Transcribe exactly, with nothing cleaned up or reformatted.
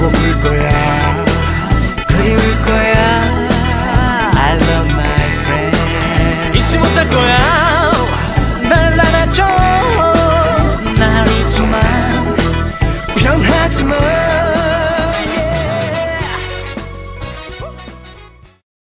머물 거야. 그리울 거야. I love my friend. 잊지 못할 거야.